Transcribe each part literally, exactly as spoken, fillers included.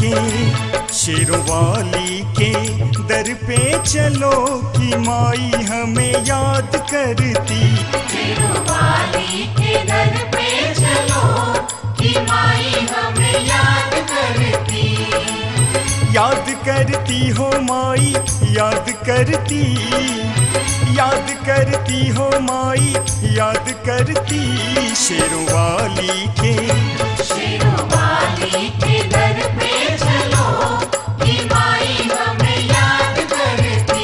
के, शेरों वाली के दर पे चलो कि माई हमें याद करती। शेरों वाली के दर पे चलो कि माई हमें याद करती। याद करती हो माई, याद करती, याद करती हो माई, याद करती। शेरों वाली के, शेरों वाली के दर पे चलो कि माई हमें याद करती।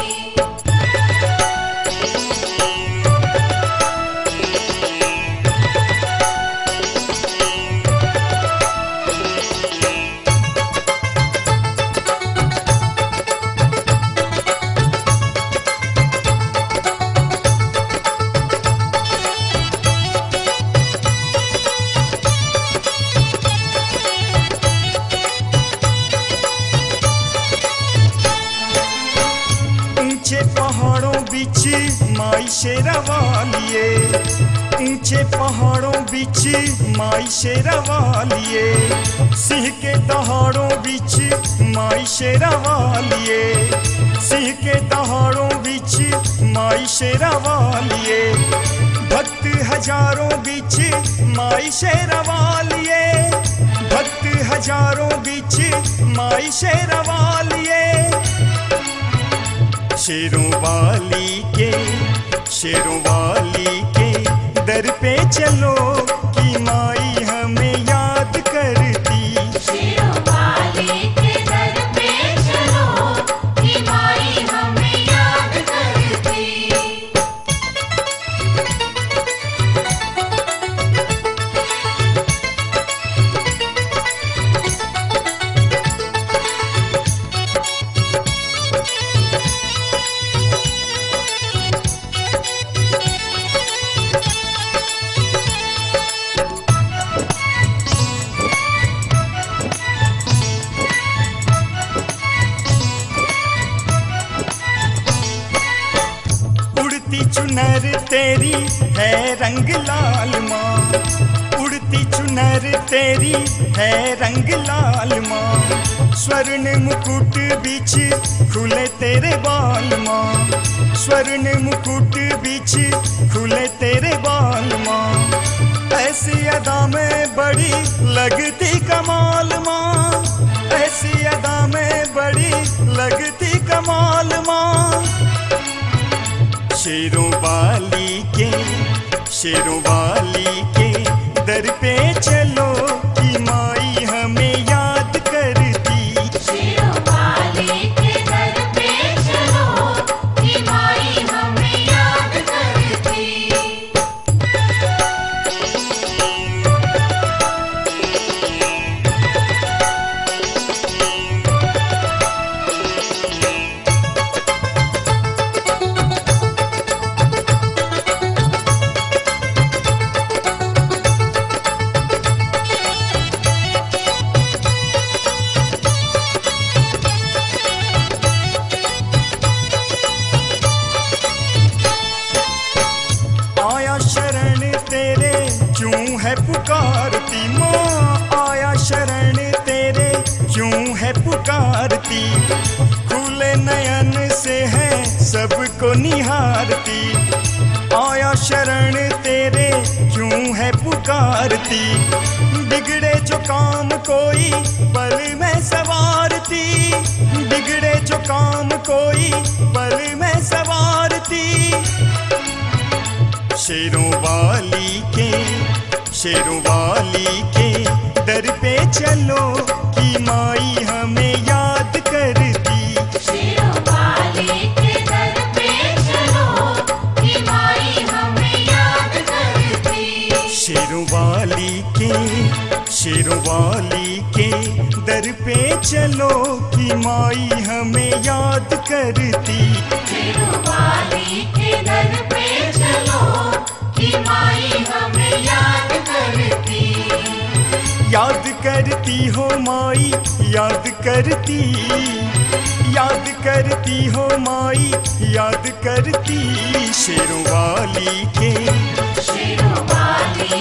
ऊंचे पहाड़ों बीच माई शेरावालिए, ऊंचे पहाड़ों बीच माई शेरावालिए। सिंह के दहाड़ों बीच माई शेरावालिए, सिंह के दहाड़ों बीच माई शेरावालिए। भक्त हजारों बीच माई शेरावालिए, भक्त हजारों बीच माई शेरावालिए। शेरों वाली के, शेरों वाली के दर पे चलो कि माई हमें याद करती। शेरों वाली के दर पे चलो कि माई हमें याद करती। उड़ती चुनर तेरी है रंग लाल माँ, उड़ती चुनर तेरी है रंग लाल माँ। स्वर्ण मुकुट बीच खुले तेरे बाल माँ, स्वर्ण मुकुट बीच खुले तेरे बाल माँ। ऐसी अदा में बड़ी लगती कमाल माँ, ऐसी अदा में बड़ी लगती कमाल माँ। शेरों वाली के, शेरों वाली के दर पे चलो कि माई हमें याद करती। शेरों वाली के दर पे चलो कि माई हमें याद करती। आया शरण तेरे क्यों है पुकारती माँ, आया शरण तेरे क्यों है पुकारती। खुले नयन से है सबको निहारती, आया शरण तेरे क्यों है पुकारती। बिगड़े जो काम कोई पल में सवारती, बिगड़े जो काम कोई पल में सवारती। शेरों वाली के, शेरों वाली के दर पे चलो कि माई हमें याद करती। शेरों वाली के दर पे चलो कि माई हमें याद करती। शेरों वाली के, शेरों वाली के दर पे चलो कि माई हमें याद करती। शेरों वाली के दर पे चलो कि माई हमें याद करती। याद करती हो माई, याद करती, याद करती हो माई, याद करती। शेरों वाली के, शेरों वाली